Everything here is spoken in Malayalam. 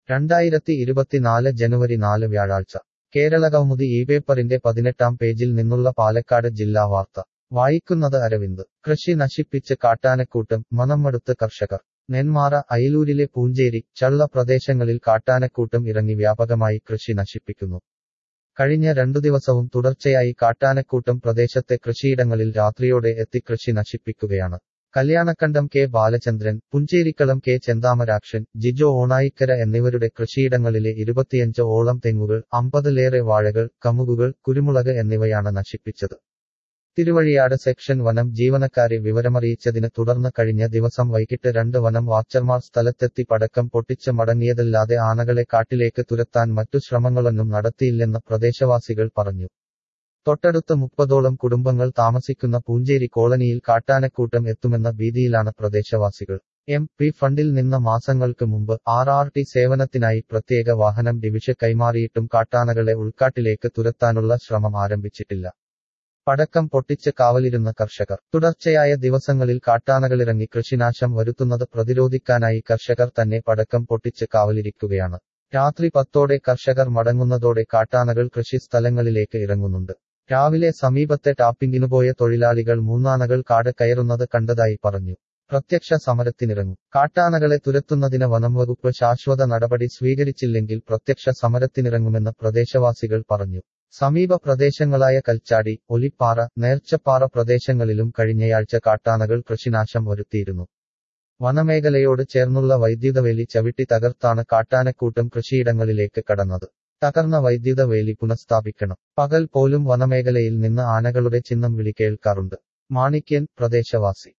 2024 ജനുവരി 4 വ്യാഴാഴ്ച കേരളകൗമുദി ഈ പേപ്പറിന്റെ 18-ാം പേജിൽ നിന്നുള്ള പാലക്കാട് ജില്ലാ വാർത്ത വായിക്കുന്നത് അരവിന്ദ്. കൃഷി നശിപ്പിച്ച് കാട്ടാനക്കൂട്ടം, മനംമടുത്ത് കർഷകർ. നെന്മാറ, അയിലൂരിലെ പൂഞ്ചേരി, ചള്ള പ്രദേശങ്ങളിൽ കാട്ടാനക്കൂട്ടം ഇറങ്ങി വ്യാപകമായി കൃഷി നശിപ്പിക്കുന്നു. കഴിഞ്ഞ 2 ദിവസവും തുടർച്ചയായി കാട്ടാനക്കൂട്ടം പ്രദേശത്തെ കൃഷിയിടങ്ങളിൽ രാത്രിയോടെ എത്തി കൃഷി നശിപ്പിക്കുകയാണ്. കല്യാണക്കണ്ടം കെ ബാലചന്ദ്രൻ, പുഞ്ചേരിക്കളം കെ ചെന്താമരാക്ഷൻ, ജിജോ ഓണായിക്കര എന്നിവരുടെ കൃഷിയിടങ്ങളിലെ 25 ഓളം തെങ്ങുകൾ, 50-ലേറെ വാഴകൾ, കമുകുകൾ, കുരുമുളക് എന്നിവയാണ് നശിപ്പിച്ചത്. തിരുവഴിയാട് സെക്ഷൻ വനം ജീവനക്കാരെ വിവരമറിയിച്ചതിനെ തുടർന്ന് കഴിഞ്ഞ ദിവസം വൈകിട്ട് 2 വനം വാച്ചർമാർ സ്ഥലത്തെത്തി പടക്കം പൊട്ടിച്ച് മടങ്ങിയതല്ലാതെ ആനകളെ കാട്ടിലേക്ക് തുരത്താൻ മറ്റു ശ്രമങ്ങളൊന്നും നടത്തിയില്ലെന്ന് പ്രദേശവാസികൾ പറഞ്ഞു. തൊട്ടടുത്ത് 30ഓളം കുടുംബങ്ങൾ താമസിക്കുന്ന പൂഞ്ചേരി കോളനിയിൽ കാട്ടാനക്കൂട്ടം എത്തുമെന്ന ഭീതിയിലാണ് പ്രദേശവാസികൾ. MP ഫണ്ടിൽ നിന്ന് മാസങ്ങൾക്ക് മുമ്പ് RRT സേവനത്തിനായി പ്രത്യേക വാഹനം ഡിവിഷൻ കൈമാറിയിട്ടും കാട്ടാനകളെ ഉൾക്കാട്ടിലേക്ക് തുരത്താനുള്ള ശ്രമം ആരംഭിച്ചിട്ടില്ല. പടക്കം പൊട്ടിച്ച് കാവലിരുന്ന കർഷകർ. തുടർച്ചയായ ദിവസങ്ങളിൽ കാട്ടാനകളിറങ്ങി കൃഷിനാശം വരുത്തുന്നത് പ്രതിരോധിക്കാനായി കർഷകർ തന്നെ പടക്കം പൊട്ടിച്ച് കാവലിരിക്കുകയാണ്. രാത്രി 10ഓടെ കർഷകർ മടങ്ങുന്നതോടെ കാട്ടാനകൾ കൃഷിസ്ഥലങ്ങളിലേക്ക് ഇറങ്ങുന്നുണ്ട്. രാവിലെ സമീപത്തെ ടാപ്പിംഗിനുപോയ തൊഴിലാളികൾ 3 ആനകൾ കാട് കയറുന്നത് കണ്ടതായി പറഞ്ഞു. പ്രത്യക്ഷ സമരത്തിനിറങ്ങും. കാട്ടാനകളെ തുരത്തുന്നതിന് വനംവകുപ്പ് ശാശ്വത നടപടി സ്വീകരിച്ചില്ലെങ്കിൽ പ്രത്യക്ഷ സമരത്തിനിറങ്ങുമെന്ന് പ്രദേശവാസികൾ പറഞ്ഞു. സമീപ പ്രദേശങ്ങളായ കൽച്ചാടി, ഒലിപ്പാറ, നേർച്ചപ്പാറ പ്രദേശങ്ങളിലും കഴിഞ്ഞയാഴ്ച കാട്ടാനകൾ കൃഷിനാശം വരുത്തിയിരുന്നു. വനമേഖലയോട് ചേർന്നുള്ള വൈദ്യുതവേലി ചവിട്ടി തകർത്താണ് കാട്ടാനക്കൂട്ടം കൃഷിയിടങ്ങളിലേക്ക് കടന്നത്. തകർന്ന വൈദ്യുതവേലി പുനഃസ്ഥാപിക്കണം. പകൽ പോലും വനമേഖലയിൽ നിന്ന് ആനകളുടെ ചിഹ്നം വിളി കേൾക്കാറുണ്ട്. മാണിക്യൻ, പ്രദേശവാസി.